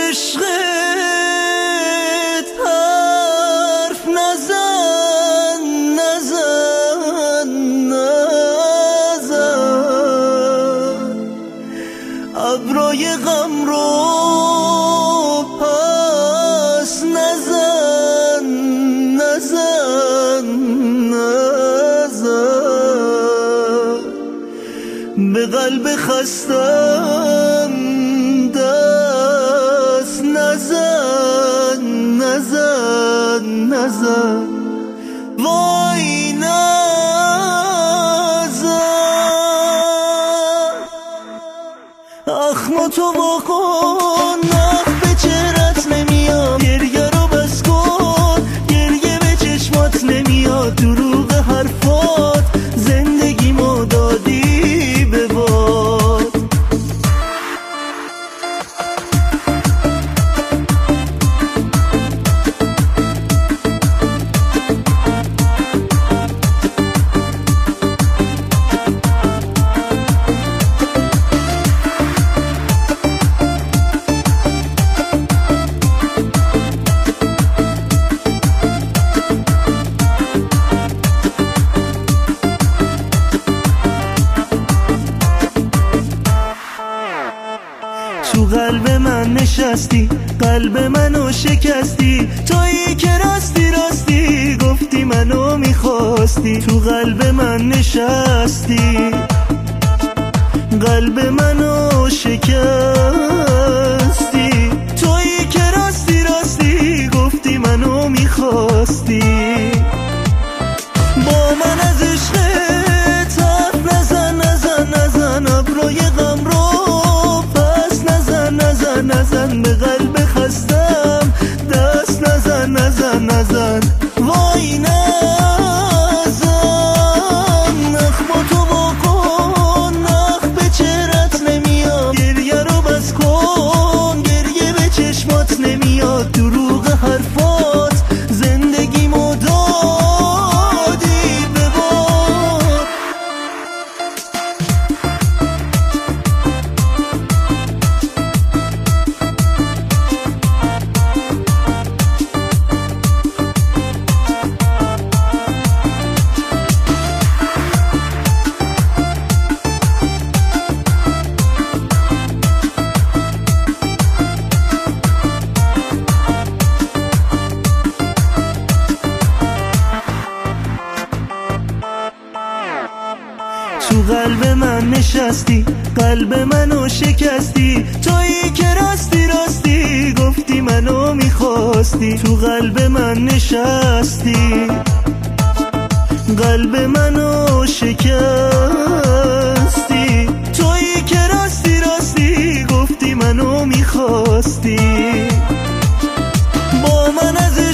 عشقت حرف نزن نزن نزن، ابرای غم رو پس نزن نزن نزن، به قلب خستم دست نزن نزن نزن، وای نزن. اخماتو بکن نخ به چهرت نمیاد، گریه رو بس کن گریه به چشمات نمیاد، دروغ حرفات زندگیمو دادی به باد. تو قلب من نشستی، قلب منو شکستی، تویی که راستی راستی گفتی منو میخواستی. تو قلب من نشستی، قلب منو شکستی، تویی که راستی راستی گفتی منو میخواستی. با من از عشقت حرف نزن نزن نزن، ابروی غم رو نزن، به قلب خستم دست نزن نزن نزن، وای نزن. اخماتو بکن نخ به چهرت نمیاد، گریه رو بس کن گریه به چشمات نمیاد، دروغ حرفات زندگیمو دادی به باد. تو قلب من نشستی، قلب منو شکستی، تویی که راستی راستی گفتی منو میخواستی. تو قلب من نشستی، قلب منو شکستی، تویی که راستی راستی گفتی منو میخواستی. با من از